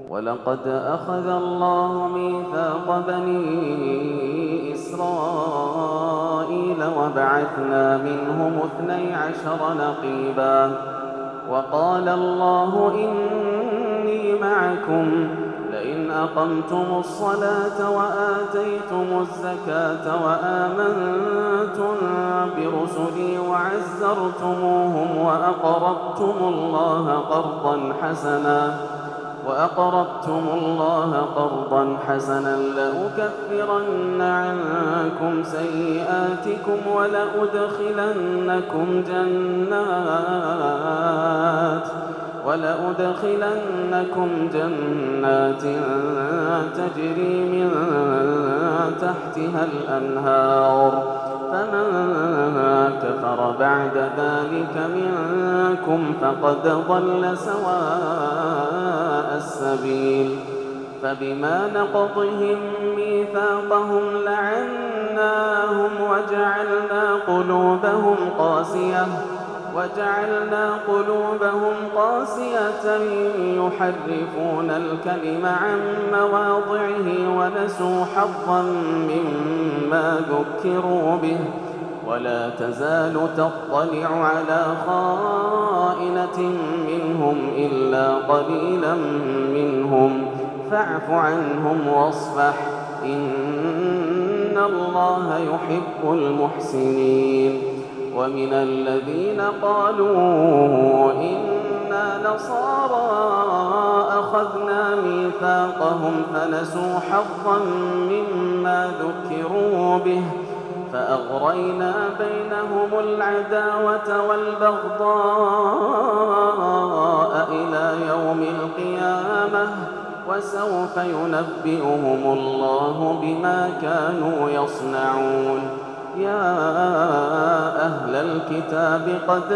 ولقد أخذ الله ميثاق بني إسرائيل وبعثنا منهم 12 نقيبا وقال الله إني معكم لئن أقمتم الصلاة وآتيتم الزكاة وآمنتم برسلي وعزرتموهم وأقرضتم الله قرضا حسنا لأكفرن عنكم سيئاتكم ولأدخلنكم جنات تجري من تحتها الأنهار فمن كفر بعد ذلك منكم فقد ضل سواء السبيل فبما نقضهم ميثاقهم لعناهم وجعلنا قلوبهم قاسية يحرفون الكلم عن مواضعه ونسوا حظا مما ذكروا به ولا تزال تطلع على خائنة منهم إلا قليلا منهم فاعف عنهم واصفح إن الله يحب المحسنين ومن الذين قالوا إنا نصارى أخذنا ميثاقهم فنسوا حظا مما ذكروا به فأغرينا بينهم العداوة والبغضاء إلى يوم القيامة وسوف ينبئهم الله بما كانوا يصنعون يا أهل الكتاب قد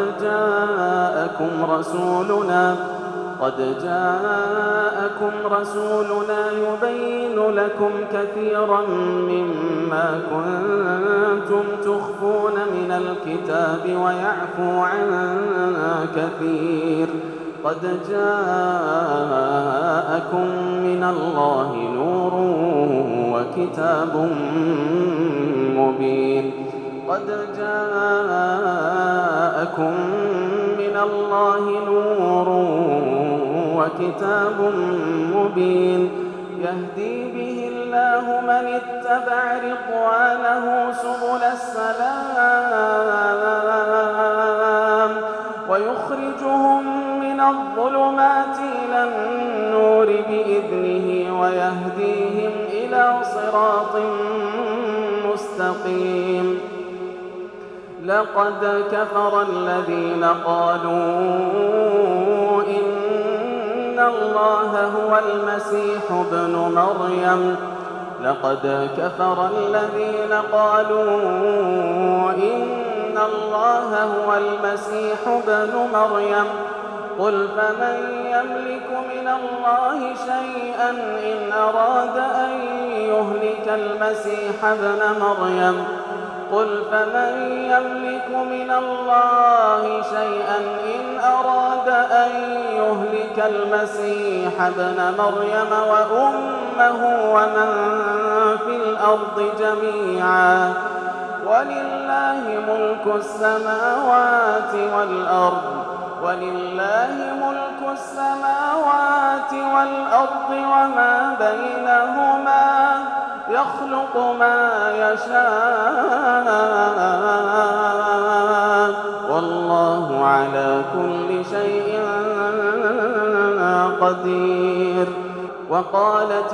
جاءكم رسولنا يبين لكم كثيرا مما كنتم تخفون من الكتاب ويعفو عن كثير قد جاءكم من الله نور وكتاب مبين يهدي به الله من اتبع رضوانه سبل السلام ويخرجهم من الظلمات إلى النور بإذنه ويهديهم إلى صراط مستقيم لقد كفر الذين قالوا إن الله هو المسيح ابن مريم قل فمن يملك من الله شيئا إن أراد أن يهلك المسيح ابن مريم وأمه ومن في الأرض جميعا ولله ملك السماوات وما بينهما يخلق ما يشاء والله على كل شيء قدير وقالت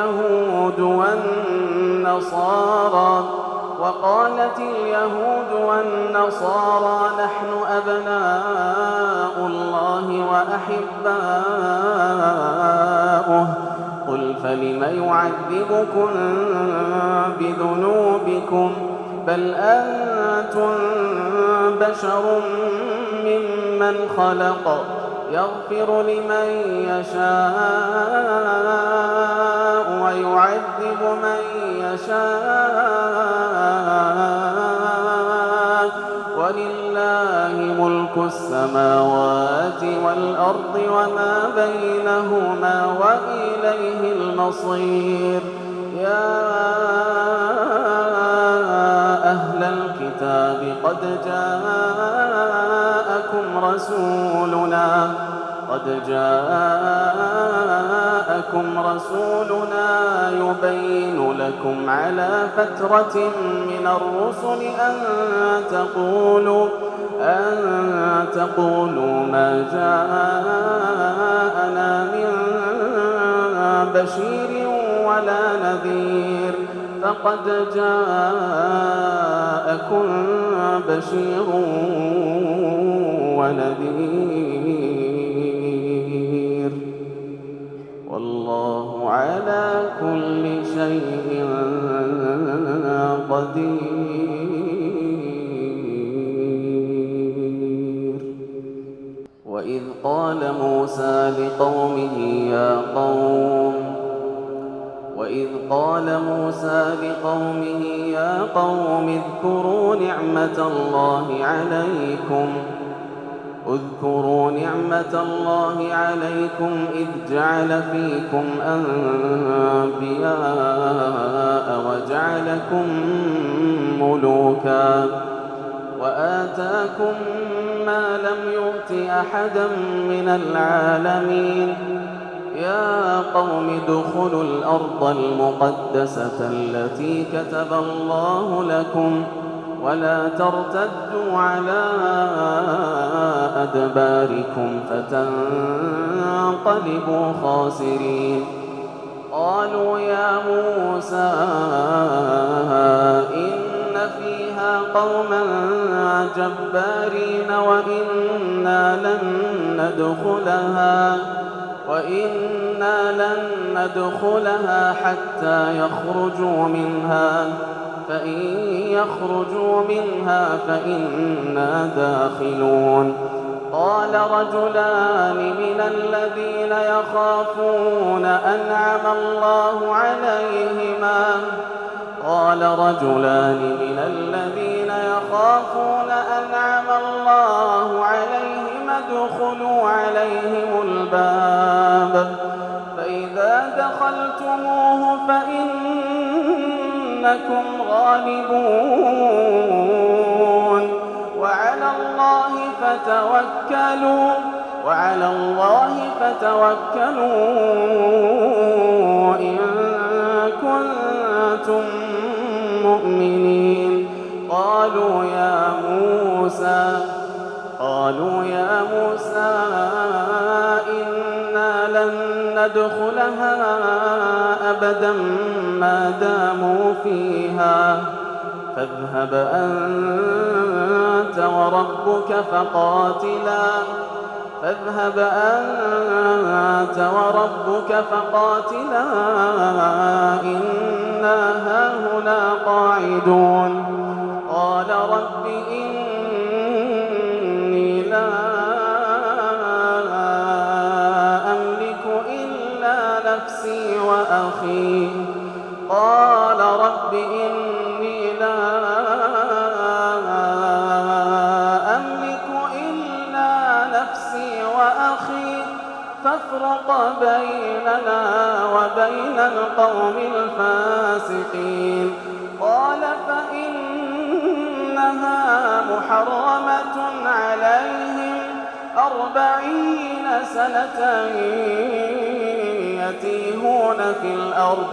اليهود والنصارى نحن أبناء الله وأحباؤه قل فلم يعذبكم بذنوبكم بل أنتم بشر ممن خلق يغفر لمن يشاء ويعذب من يشاء ولله ملك السماوات والأرض وما بينهما وإليه المصير. يا أهل الكتاب قد جاءكم رسولنا يبين لكم على فترة من الرسل أن تقولوا ما جاءنا من بشير ولا نذير، فقد جاءكم بشير ونذير، والله على كل شيء قدير. وإذ قال موسى لقومه يا قوم اذكروا نعمة الله عليكم إذ جعل فيكم أنبياء وجعلكم ملوكا وآتاكم ما لم يؤت أحدا من العالمين. يا قوم ادخلوا الأرض المقدسة التي كتب الله لكم ولا ترتدوا على أدباركم فتنقلبوا خاسرين. قالوا يا موسى إن فيها قوما جبارين وإنا لن ندخلها حتى يخرجوا منها، فإن يخرجوا منها فإنا داخلون. قال رجلان من الذين يخافون أنعم الله عليهم ادخلوا عليهم الباب فإذا دخلتموه فإنكم غالبون وعلى الله فتوكلوا إن كنتم مؤمنين. قالوا يا موسى إنا لن ندخلها أبدا ما داموا فيها فاذهب أنت وربك فقاتلا إنا هاهنا قاعدون. قال رب إني لا أملك إلا نفسي وأخي فافرق بيننا وبين القوم الفاسقين. قال فإنها محرمة عليهم 40 سنة يتيهون في الأرض.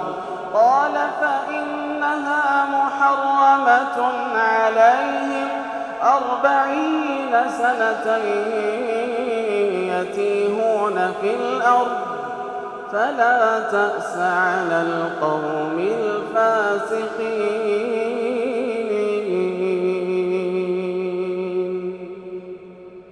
فلا تأس على القوم الفاسقين.